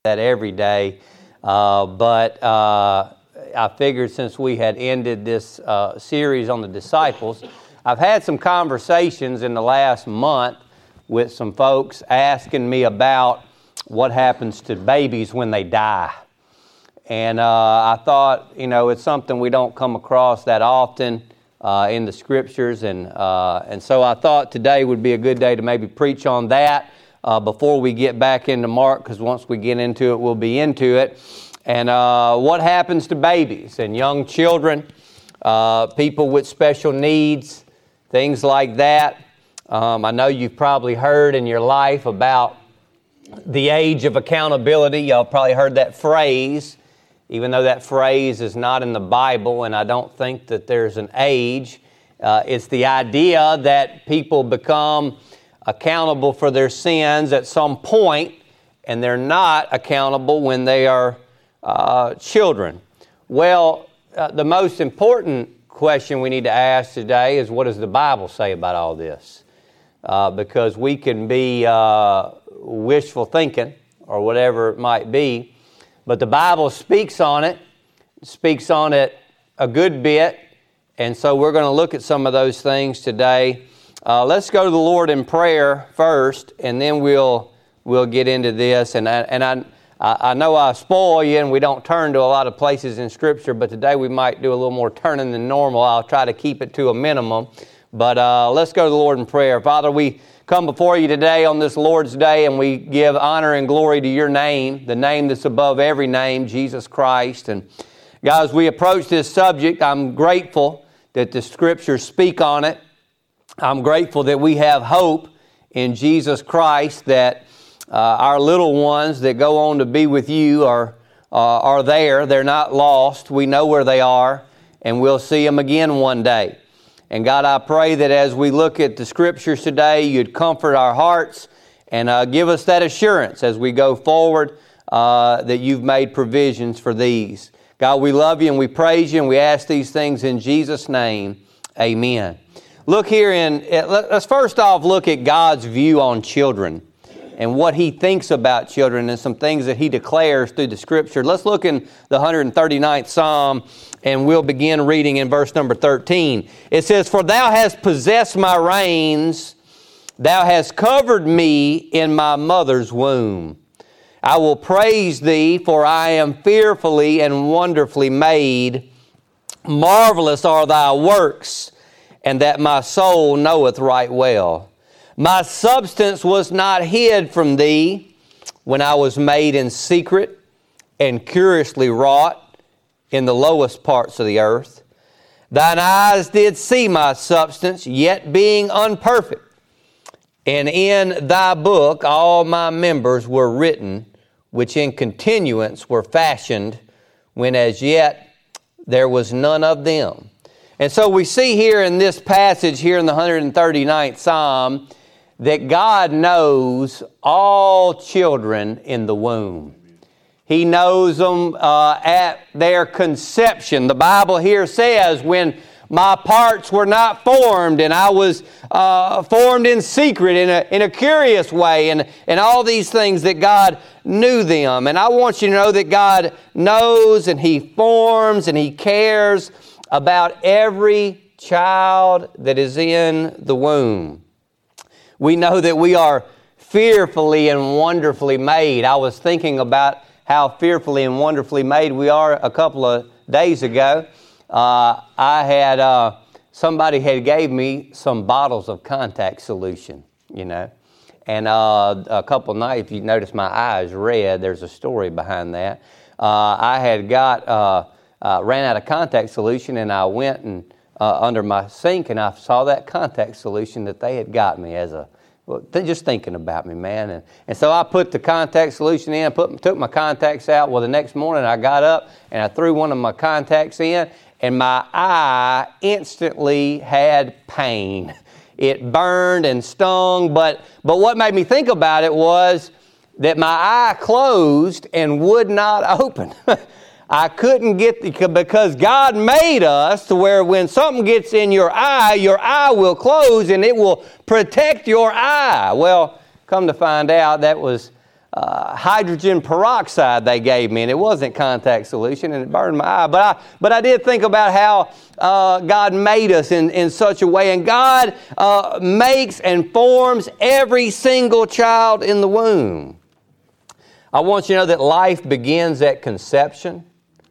that every day. But I figured since we had ended this series on the disciples, I've had some conversations in the last month with some folks asking me about what happens to babies when they die. And I thought, it's something we don't come across that often in the Scriptures. And so I thought today would be a good day to maybe preach on that before we get back into Mark, because once we get into it, we'll be into it. And what happens to babies and young children, people with special needs, things like that. I know you've probably heard in your life about the age of accountability. Y'all probably heard that phrase, even though that phrase is not in the Bible, and I don't think that there's an age. It's the idea that people become accountable for their sins at some point, and they're not accountable when they are children. Well, the most important question we need to ask today is, what does the Bible say about all this? Because we can be wishful thinking or whatever it might be, but the Bible speaks on it a good bit, and so we're going to look at some of those things today. Let's go to the Lord in prayer first, and then we'll get into this. And I know I spoil you, and we don't turn to a lot of places in Scripture, but today we might do a little more turning than normal. I'll try to keep it to a minimum. But let's go to the Lord in prayer. Father, we come before you today on this Lord's Day, and we give honor and glory to your name, the name that's above every name, Jesus Christ. And God, as we approach this subject, I'm grateful that the Scriptures speak on it. I'm grateful that we have hope in Jesus Christ, that our little ones that go on to be with you are there. They're not lost. We know where they are, and we'll see them again one day. And God, I pray that as we look at the Scriptures today, you'd comfort our hearts and give us that assurance as we go forward that you've made provisions for these. God, we love you and we praise you, and we ask these things in Jesus' name. Amen. Look here let's first off look at God's view on children and what He thinks about children and some things that He declares through the Scripture. Let's look in the 139th Psalm, and we'll begin reading in verse number 13. It says, "For thou hast possessed my reins, thou hast covered me in my mother's womb. I will praise thee, for I am fearfully and wonderfully made. Marvelous are thy works, and that my soul knoweth right well. My substance was not hid from thee when I was made in secret and curiously wrought in the lowest parts of the earth. Thine eyes did see my substance, yet being unperfect. And in thy book all my members were written, which in continuance were fashioned, when as yet there was none of them." And so we see here in this passage here in the 139th Psalm that God knows all children in the womb. He knows them at their conception. The Bible here says, when my parts were not formed and I was formed in secret in a curious way, and all these things, that God knew them. And I want you to know that God knows and He forms and He cares about every child that is in the womb. We know that we are fearfully and wonderfully made. I was thinking about how fearfully and wonderfully made we are a couple of days ago. Somebody had gave me some bottles of contact solution, and a couple of nights, if you notice my eye is red, there's a story behind that. I had ran out of contact solution, and I went and under my sink, and I saw that contact solution that they had got me they're just thinking about me, man. And so I put the contact solution in, took my contacts out. Well, the next morning I got up and I threw one of my contacts in, and my eye instantly had pain. It burned and stung, but what made me think about it was that my eye closed and would not open. I couldn't because God made us to where when something gets in your eye will close and it will protect your eye. Well, come to find out, that was hydrogen peroxide they gave me, and it wasn't contact solution, and it burned my eye. But I did think about how God made us in such a way, and God makes and forms every single child in the womb. I want you to know that life begins at conception.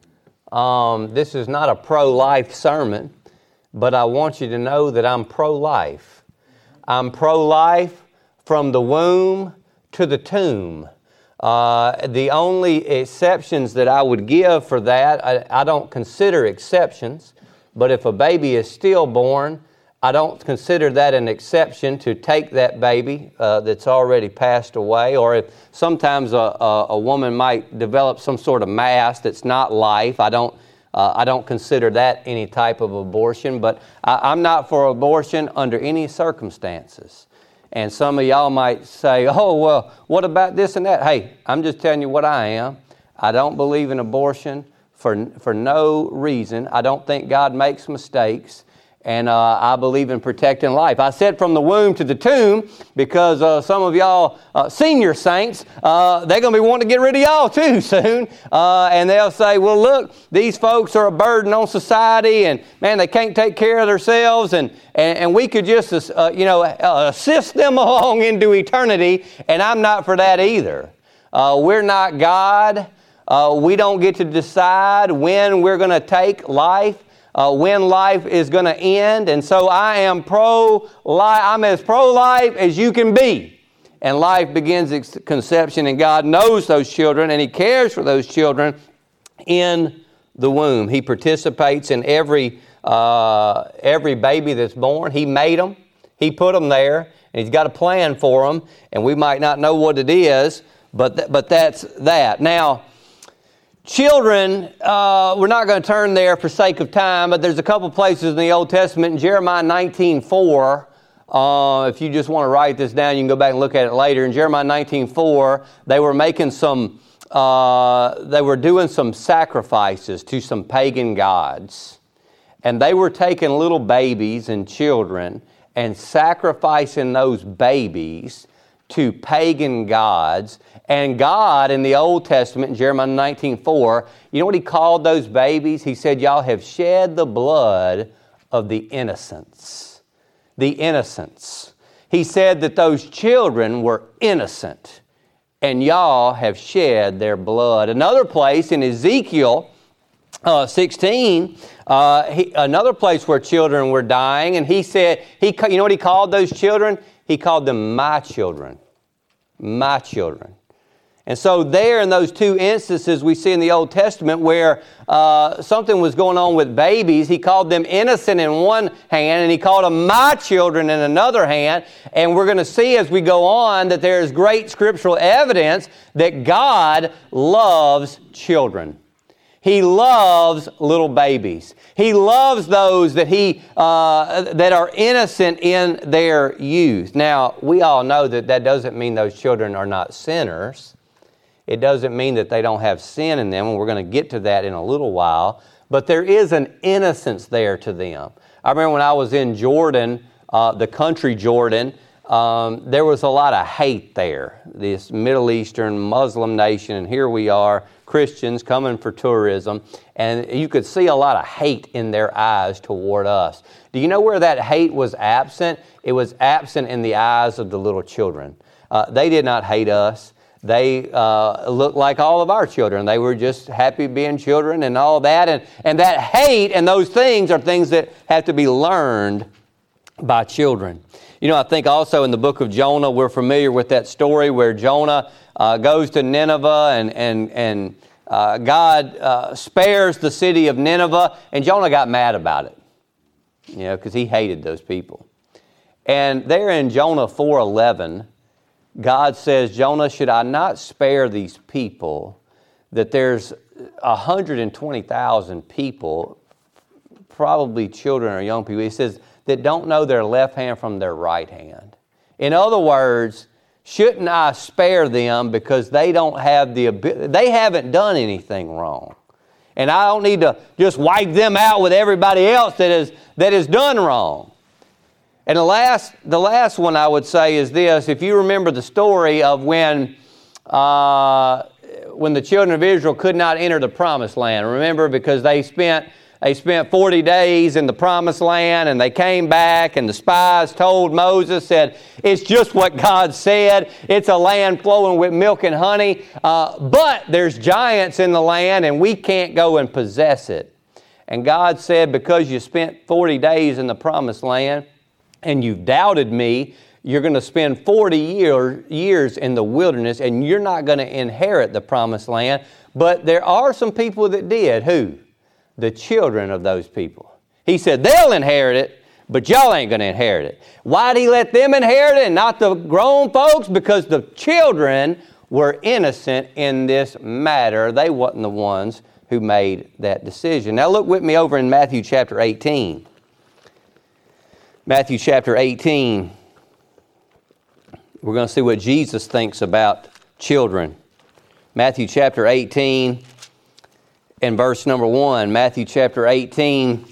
This is not a pro-life sermon, but I want you to know that I'm pro-life. I'm pro-life from the womb to the tomb. The only exceptions that I would give for that, I don't consider exceptions, but if a baby is stillborn, I don't consider that an exception to take that baby that's already passed away, or if sometimes a woman might develop some sort of mass that's not life. I don't consider that any type of abortion, but I'm not for abortion under any circumstances. And some of y'all might say, oh, well, what about this and that? Hey, I'm just telling you what I am. I don't believe in abortion for no reason. I don't think God makes mistakes. And I believe in protecting life. I said from the womb to the tomb because some of y'all senior saints, they're going to be wanting to get rid of y'all too soon. And they'll say, well, look, these folks are a burden on society and, man, they can't take care of themselves. And we could just, assist them along into eternity. And I'm not for that either. We're not God. We don't get to decide when we're going to take life. When life is going to end. And so I am pro-life. I'm as pro-life as you can be. And life begins at conception, and God knows those children, and He cares for those children in the womb. He participates in every baby that's born. He made them. He put them there, and He's got a plan for them. And we might not know what it is, but that's that. Now, children, we're not going to turn there for sake of time, but there's a couple places in the Old Testament. In Jeremiah 19:4, if you just want to write this down, you can go back and look at it later. In Jeremiah 19:4, they were doing some sacrifices to some pagan gods. And they were taking little babies and children and sacrificing those babies to pagan gods. And God in the Old Testament, in Jeremiah 19:4, you know what He called those babies? He said, y'all have shed the blood of the innocents. The innocents. He said that those children were innocent, and y'all have shed their blood. Another place in Ezekiel 16, another place where children were dying, and He said, you know what He called those children? He called them my children. My children. And so there in those two instances we see in the Old Testament where something was going on with babies, He called them innocent in one hand and He called them my children in another hand. And we're going to see as we go on that there is great scriptural evidence that God loves children. He loves little babies. He loves those that that are innocent in their youth. Now, we all know that doesn't mean those children are not sinners. It doesn't mean that they don't have sin in them, and we're going to get to that in a little while. But there is an innocence there to them. I remember when I was in Jordan, the country Jordan, there was a lot of hate there. This Middle Eastern Muslim nation, and here we are, Christians coming for tourism, and you could see a lot of hate in their eyes toward us. Do you know where that hate was absent? It was absent in the eyes of the little children. They did not hate us. They looked like all of our children. They were just happy being children and all that. And that hate and those things are things that have to be learned by children. You know, I think also in the book of Jonah, we're familiar with that story where Jonah goes to Nineveh and God spares the city of Nineveh, and Jonah got mad about it, you know, because he hated those people. And there in Jonah 4:11, God says, Jonah, should I not spare these people, that there's 120,000 people, probably children or young people, He says, that don't know their left hand from their right hand. In other words, shouldn't I spare them because they don't have the ability, they haven't done anything wrong. And I don't need to just wipe them out with everybody else that has done wrong. And the last one I would say is this. If you remember the story of when when the children of Israel could not enter the promised land. Remember, because they spent 40 days in the promised land, and they came back, and the spies told Moses, said, it's just what God said. It's a land flowing with milk and honey, but there's giants in the land, and we can't go and possess it. And God said, because you spent 40 days in the promised land, and you've doubted me, you're going to spend 40 years in the wilderness, and you're not going to inherit the promised land. But there are some people that did. Who? The children of those people. He said, they'll inherit it, but y'all ain't going to inherit it. Why did He let them inherit it and not the grown folks? Because the children were innocent in this matter. They wasn't the ones who made that decision. Now look with me over in Matthew chapter 18. Matthew chapter 18. We're going to see what Jesus thinks about children. Matthew chapter 18 and verse number 1. Matthew chapter 18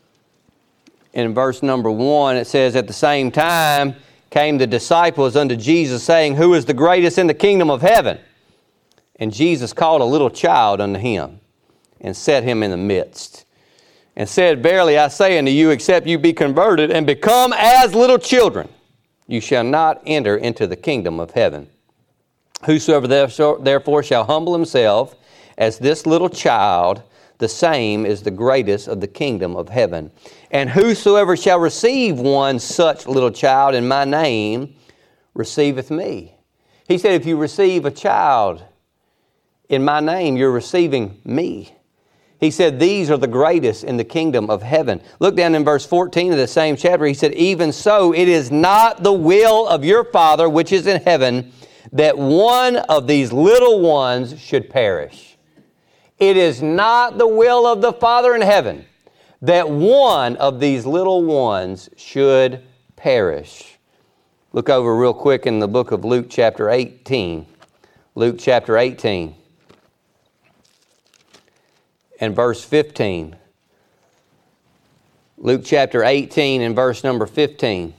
and verse number 1, it says, at the same time came the disciples unto Jesus, saying, who is the greatest in the kingdom of heaven? And Jesus called a little child unto Him, and set him in the midst, and said, verily I say unto you, except you be converted and become as little children, you shall not enter into the kingdom of heaven. Whosoever therefore shall humble himself as this little child, the same is the greatest of the kingdom of heaven. And whosoever shall receive one such little child in my name, receiveth me. He said, if you receive a child in my name, you're receiving me. He said, these are the greatest in the kingdom of heaven. Look down in verse 14 of the same chapter. He said, even so, it is not the will of your Father which is in heaven that one of these little ones should perish. It is not the will of the Father in heaven that one of these little ones should perish. Look over real quick in the book of Luke chapter 18. Luke chapter 18. And verse 15. Luke chapter 18 and verse number 15.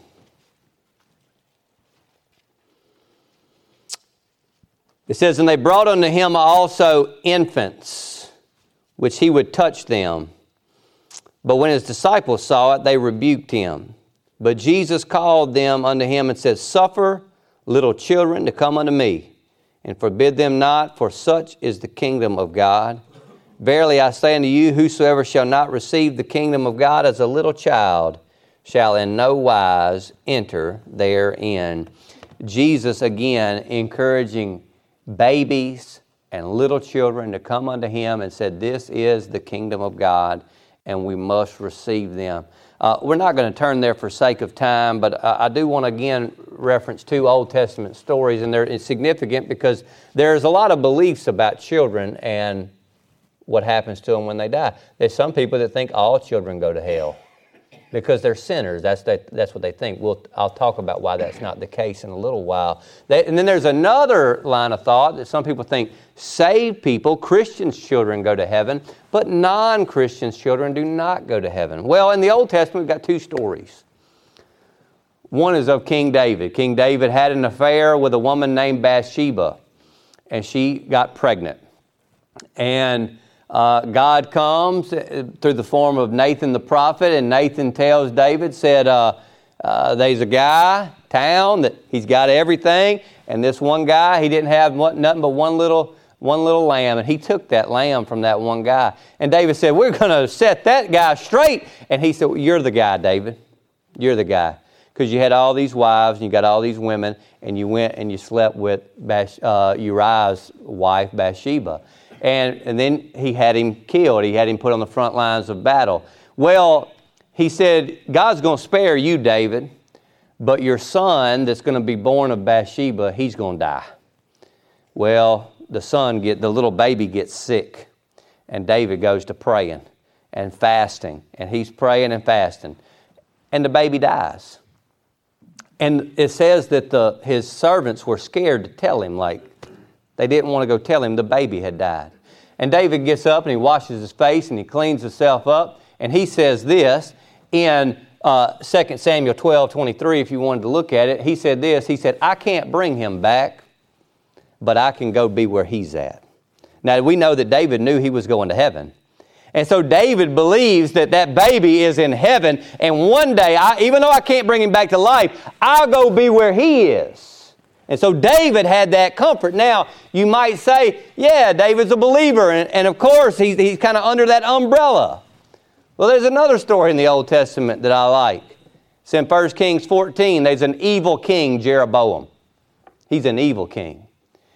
It says, and they brought unto him also infants, which he would touch them. But when his disciples saw it, they rebuked him. But Jesus called them unto him and said, suffer little children to come unto me, and forbid them not, for such is the kingdom of God. Verily I say unto you, whosoever shall not receive the kingdom of God as a little child shall in no wise enter therein. Jesus again encouraging babies and little children to come unto Him and said, this is the kingdom of God and we must receive them. We're not going to turn there for sake of time, but I do want to again reference two Old Testament stories, and they're significant because there's a lot of beliefs about children and what happens to them when they die. There's some people that think all children go to hell because they're sinners. That's what they think. I'll talk about why that's not the case in a little while. And then there's another line of thought that some people think saved people, Christians' children, go to heaven, but non-Christians' children do not go to heaven. Well, in the Old Testament, we've got two stories. One is of King David. King David had an affair with a woman named Bathsheba, and she got pregnant. And God comes through the form of Nathan the prophet, and Nathan tells David, said, there's a guy, town, that he's got everything, and this one guy, he didn't have nothing but one little lamb, and he took that lamb from that one guy. And David said, we're going to set that guy straight. And he said, well, you're the guy, David. You're the guy. Because you had all these wives, and you got all these women, and you went and you slept with Uriah's wife, Bathsheba. And then he had him killed. He had him put on the front lines of battle. Well, he said, God's going to spare you, David, but your son that's going to be born of Bathsheba, he's going to die. Well, the little baby gets sick, and David goes to praying and fasting, and he's praying and fasting, and the baby dies. And it says that his servants were scared to tell him, they didn't want to go tell him the baby had died. And David gets up and he washes his face and he cleans himself up. And he says this in 2 Samuel 12:23, if you wanted to look at it. He said this, he said, I can't bring him back, but I can go be where he's at. Now, we know that David knew he was going to heaven. And so David believes that that baby is in heaven, and one day, even though I can't bring him back to life, I'll go be where he is. And so David had that comfort. Now, you might say, yeah, David's a believer, and of course, he's kind of under that umbrella. Well, there's another story in the Old Testament that I like. It's in 1 Kings 14. There's an evil king, Jeroboam. He's an evil king.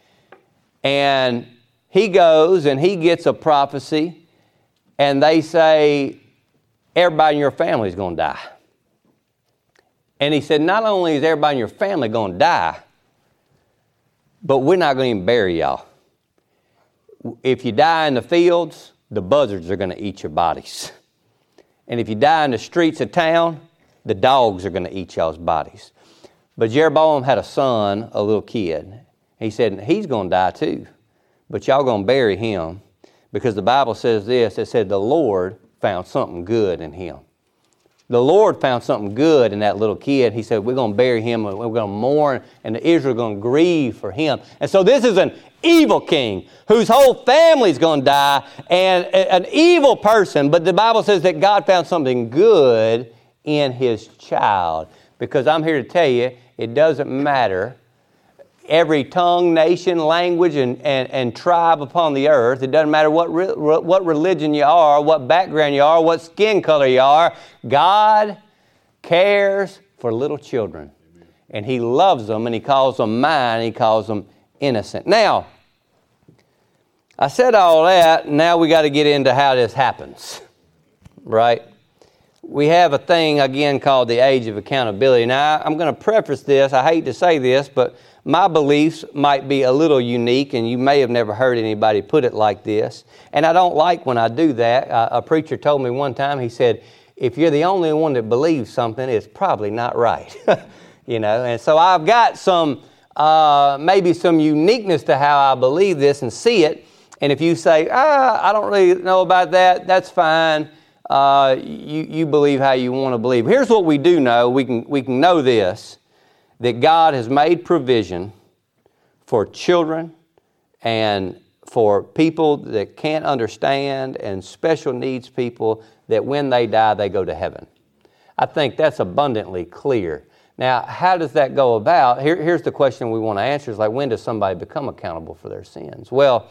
And he goes and he gets a prophecy, and they say, everybody in your family is going to die. And he said, not only is everybody in your family going to die, but we're not going to even bury y'all. If you die in the fields, the buzzards are going to eat your bodies. And if you die in the streets of town, the dogs are going to eat y'all's bodies. But Jeroboam had a son, a little kid. He said, he's going to die too. But y'all going to bury him, because the Bible says this. It said the Lord found something good in him. The Lord found something good in that little kid. He said, we're going to bury him, and we're going to mourn, and Israel are going to grieve for him. And so this is an evil king whose whole family's going to die, and an evil person. But the Bible says that God found something good in his child. Because I'm here to tell you, it doesn't matter. Every tongue, nation, language, and tribe upon the earth. It doesn't matter what religion you are, what background you are, what skin color you are. God cares for little children. And he loves them, and he calls them mine, and he calls them innocent. Now, I said all that. Now we got to get into how this happens. Right? We have a thing, again, called the age of accountability. Now, I'm going to preface this. I hate to say this, but my beliefs might be a little unique, and you may have never heard anybody put it like this. And I don't like when I do that. A preacher told me one time, he said, if you're the only one that believes something, it's probably not right. And so I've got some, maybe some uniqueness to how I believe this and see it. And if you say, I don't really know about that, that's fine. You believe how you want to believe. Here's what we do know. We can know this, that God has made provision for children and for people that can't understand and special needs people, that when they die, they go to heaven. I think that's abundantly clear. Now, how does that go about? Here's the question we want to answer, is like, when does somebody become accountable for their sins? Well,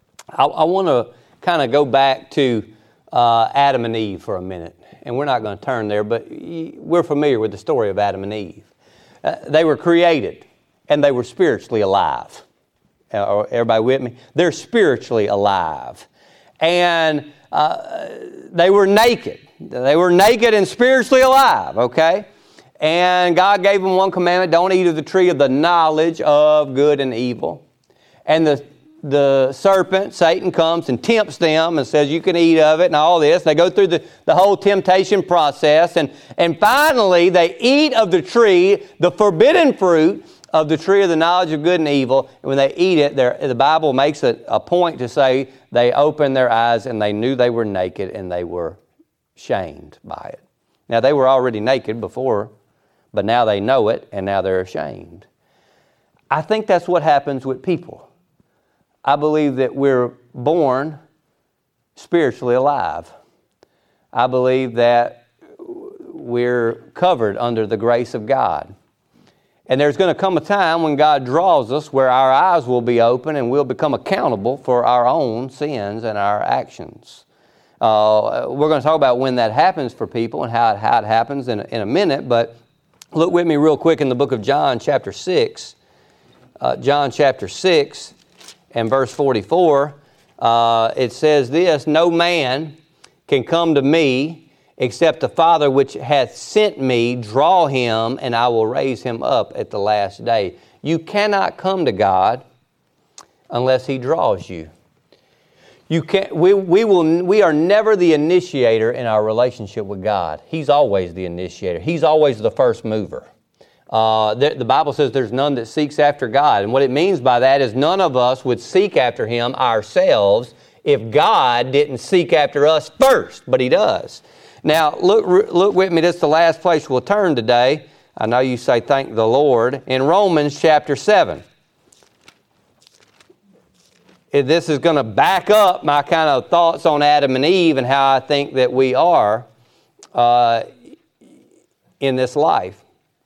I want to kind of go back to Adam and Eve for a minute. And we're not going to turn there, but we're familiar with the story of Adam and Eve. They were created, and they were spiritually alive. Everybody with me? They're spiritually alive. And they were naked. They were naked and spiritually alive, okay? And God gave them one commandment: don't eat of the tree of the knowledge of good and evil. And the serpent, Satan, comes and tempts them and says, you can eat of it and all this. They go through the whole temptation process. And finally, they eat of the tree, the forbidden fruit of the tree of the knowledge of good and evil. And when they eat it, the Bible makes a point to say they opened their eyes and they knew they were naked, and they were shamed by it. Now, they were already naked before, but now they know it, and now they're ashamed. I think that's what happens with people. I believe that we're born spiritually alive. I believe that we're covered under the grace of God. And there's going to come a time when God draws us where our eyes will be open, and we'll become accountable for our own sins and our actions. We're going to talk about when that happens for people and how it happens in a minute, but look with me real quick in the book of John chapter 6. John chapter 6. And verse 44, it says this: no man can come to me except the Father which hath sent me draw him, and I will raise him up at the last day. You cannot come to God unless he draws you. You can't. We are never the initiator in our relationship with God. He's always the initiator. He's always the first mover. The Bible says there's none that seeks after God. And what it means by that is none of us would seek after him ourselves if God didn't seek after us first, but he does. Now, look with me. This is the last place we'll turn today. I know you say thank the Lord. In Romans chapter 7. this is going to back up my kind of thoughts on Adam and Eve and how I think that we are in this life.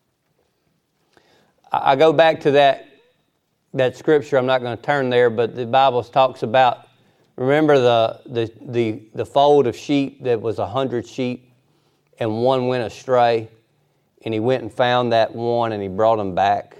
I go back to that scripture. I'm not going to turn there, but the Bible talks about, remember the fold of sheep that was 100 sheep and one went astray, and he went and found that one and he brought him back.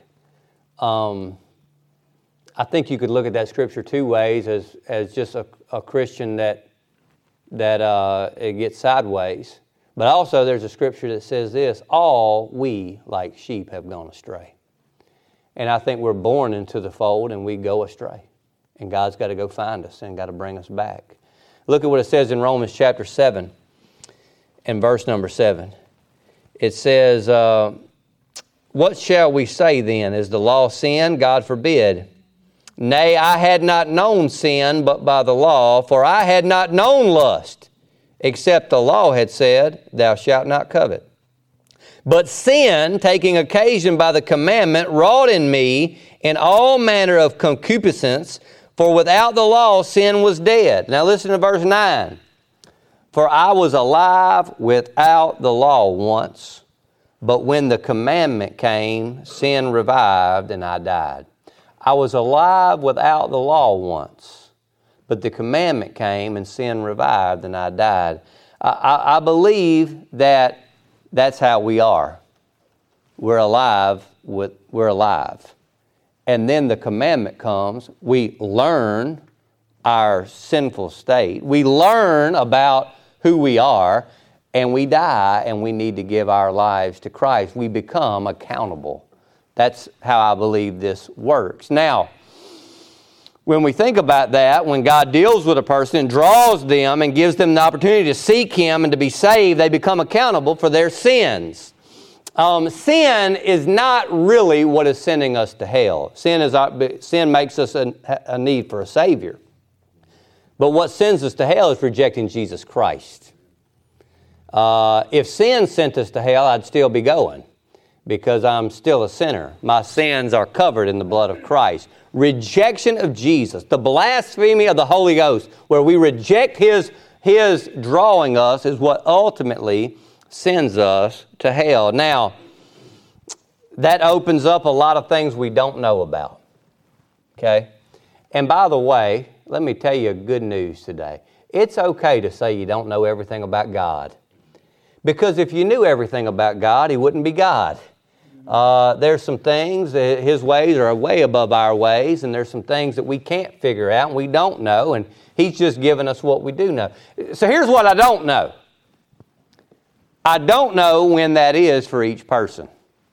I think you could look at that scripture two ways, as just a Christian that it gets sideways. But also there's a scripture that says this: all we like sheep have gone astray. And I think we're born into the fold and we go astray. And God's got to go find us and got to bring us back. Look at what it says in Romans chapter 7 and verse number 7. It says, what shall we say then? Is the law sin? God forbid. Nay, I had not known sin but by the law, for I had not known lust, except the law had said, thou shalt not covet. But sin, taking occasion by the commandment, wrought in me in all manner of concupiscence, for without the law sin was dead. Now listen to verse 9. For I was alive without the law once, but when the commandment came, sin revived and I died. I was alive without the law once, but the commandment came and sin revived and I died. I believe that that's how we are. We're alive. And then the commandment comes. We learn our sinful state. We learn about who we are, and we die, and we need to give our lives to Christ. We become accountable. That's how I believe this works. Now, when we think about that, when God deals with a person and draws them and gives them the opportunity to seek Him and to be saved, they become accountable for their sins. Sin is not really what is sending us to hell. Sin makes us a need for a Savior. But what sends us to hell is rejecting Jesus Christ. If sin sent us to hell, I'd still be going, because I'm still a sinner. My sins are covered in the blood of Christ. Rejection of Jesus, the blasphemy of the Holy Ghost, where we reject His drawing us, is what ultimately sends us to hell. Now, that opens up a lot of things we don't know about. Okay? And by the way, let me tell you good news today. It's okay to say you don't know everything about God. Because if you knew everything about God, He wouldn't be God. There's some things that His ways are way above our ways, and there's some things that we can't figure out and we don't know, and He's just given us what we do know. So here's what I don't know. I don't know when that is for each person.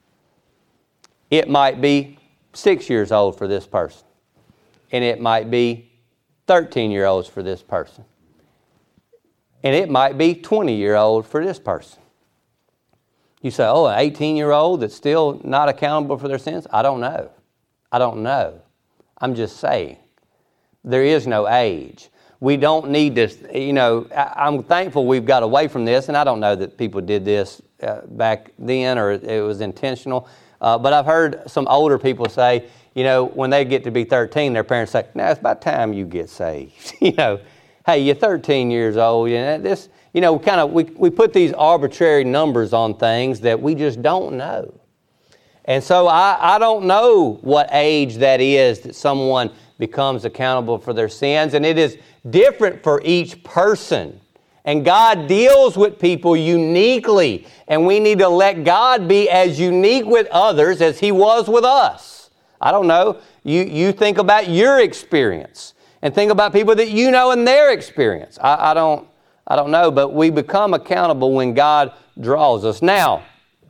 It might be 6 years old for this person, and it might be 13-year-olds for this person, and it might be 20-year-old for this person. You say, oh, an 18-year-old that's still not accountable for their sins? I don't know. I'm just saying. There is no age. We don't need to, I'm thankful we've got away from this, and I don't know that people did this back then or it was intentional. But I've heard some older people say, when they get to be 13, their parents say, now it's about time you get saved. Hey, you're 13 years old. We put these arbitrary numbers on things that we just don't know. And so I don't know what age that is that someone becomes accountable for their sins. And it is different for each person. And God deals with people uniquely. And we need to let God be as unique with others as He was with us. I don't know. You think about your experience. And think about people that you know and their experience. I don't know, but we become accountable when God draws us. Now,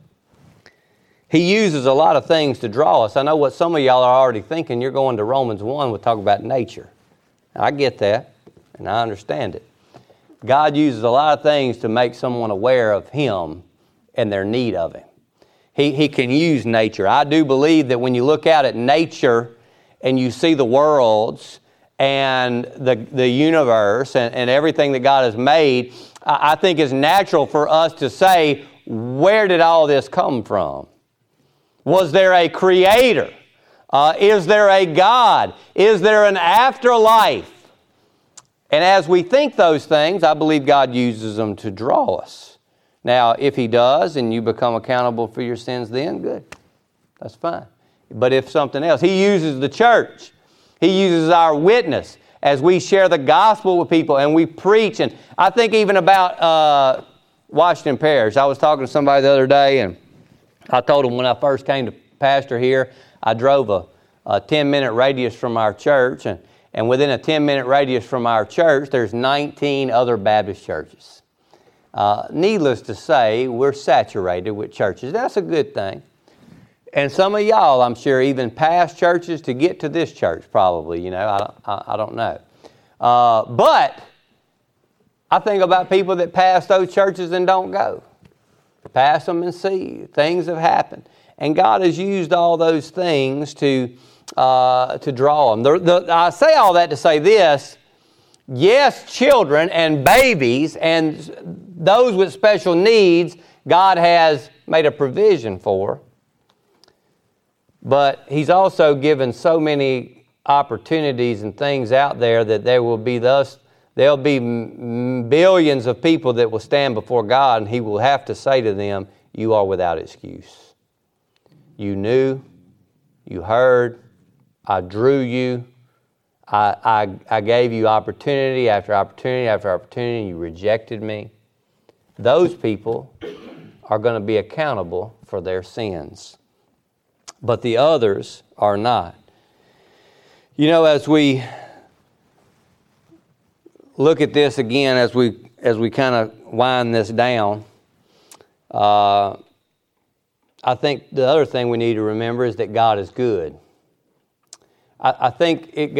He uses a lot of things to draw us. I know what some of y'all are already thinking. You're going to Romans 1, we'll talk about nature. I get that, and I understand it. God uses a lot of things to make someone aware of Him and their need of Him. He can use nature. I do believe that when you look out at nature and you see the worlds and the universe and everything that God has made, I think it's natural for us to say, where did all this come from? Was there a creator? Is there a God? Is there an afterlife? And as we think those things, I believe God uses them to draw us. Now, if He does and you become accountable for your sins, then good. That's fine. But if something else, He uses the church. He uses our witness as we share the gospel with people and we preach. And I think even about Washington Parish. I was talking to somebody the other day, and I told them when I first came to pastor here, I drove a 10-minute radius from our church, and within a 10-minute radius from our church, there's 19 other Baptist churches. Needless to say, we're saturated with churches. That's a good thing. And some of y'all, I'm sure, even past churches to get to this church, probably. I don't know. But I think about people that pass those churches and don't go. Pass them and see. Things have happened. And God has used all those things to draw them. I say all that to say this. Yes, children and babies and those with special needs, God has made a provision for. But He's also given so many opportunities and things out there that there'll be billions of people that will stand before God, and He will have to say to them, you are without excuse. You knew, you heard, I drew you, I gave you opportunity after opportunity after opportunity, you rejected me. Those people are going to be accountable for their sins. But the others are not. As we look at this again, as we kind of wind this down, I think the other thing we need to remember is that God is good. I think it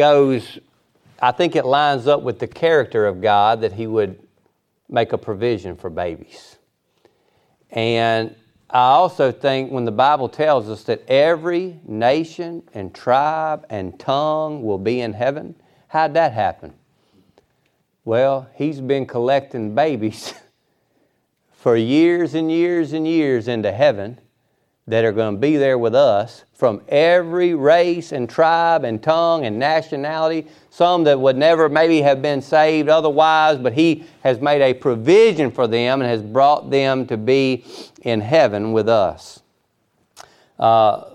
lines up with the character of God that He would make a provision for babies. And I also think when the Bible tells us that every nation and tribe and tongue will be in heaven, how'd that happen? Well, He's been collecting babies for years and years and years into heaven that are going to be there with us from every race and tribe and tongue and nationality, some that would never maybe have been saved otherwise, but He has made a provision for them and has brought them to be in heaven with us. Laura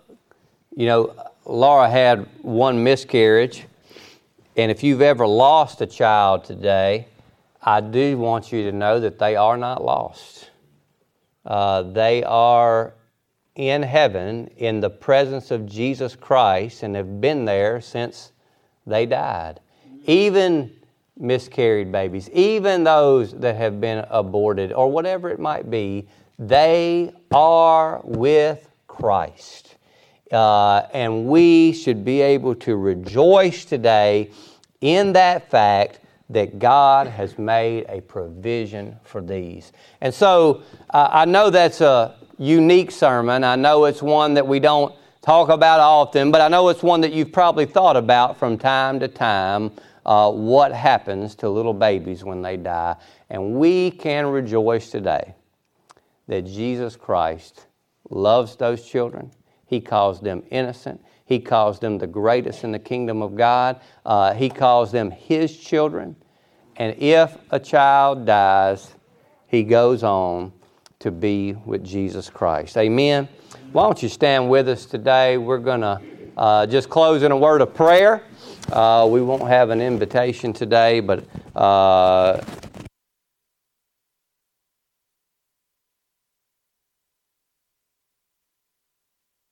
had one miscarriage, and if you've ever lost a child today, I do want you to know that they are not lost. They are in heaven in the presence of Jesus Christ and have been there since they died. Even miscarried babies, even those that have been aborted or whatever it might be, they are with Christ. And we should be able to rejoice today in that fact that God has made a provision for these. And so I know that's a unique sermon. I know it's one that we don't talk about often, but I know it's one that you've probably thought about from time to time, what happens to little babies when they die. And we can rejoice today that Jesus Christ loves those children. He calls them innocent. He calls them the greatest in the kingdom of God. He calls them His children. And if a child dies, he goes on to be with Jesus Christ. Amen. Why don't you stand with us today? We're going to just close in a word of prayer. We won't have an invitation today, but